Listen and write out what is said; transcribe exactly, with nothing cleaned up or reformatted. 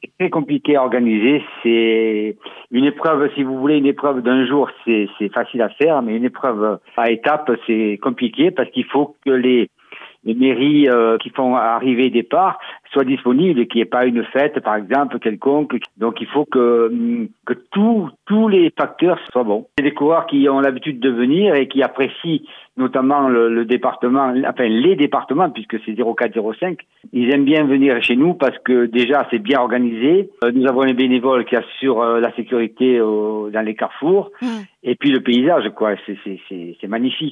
C'est très compliqué à organiser. C'est une épreuve, si vous voulez, une épreuve d'un jour, c'est, c'est facile à faire, mais une épreuve à étapes, c'est compliqué parce qu'il faut que les, les mairies euh, qui font arriver et départ soient disponibles et qu'il n'y ait pas une fête, par exemple, quelconque. Donc il faut que, que tous tous les facteurs soient bons. Il y a des coureurs qui ont l'habitude de venir et qui apprécient notamment le, le département, enfin les départements, puisque c'est zéro quatre zéro cinq. Ils aiment bien venir chez nous parce que déjà c'est bien organisé. Euh, nous avons les bénévoles qui assurent euh, la sécurité euh, dans les carrefours. Mmh. Et puis le paysage, quoi, c'est, c'est, c'est, c'est magnifique.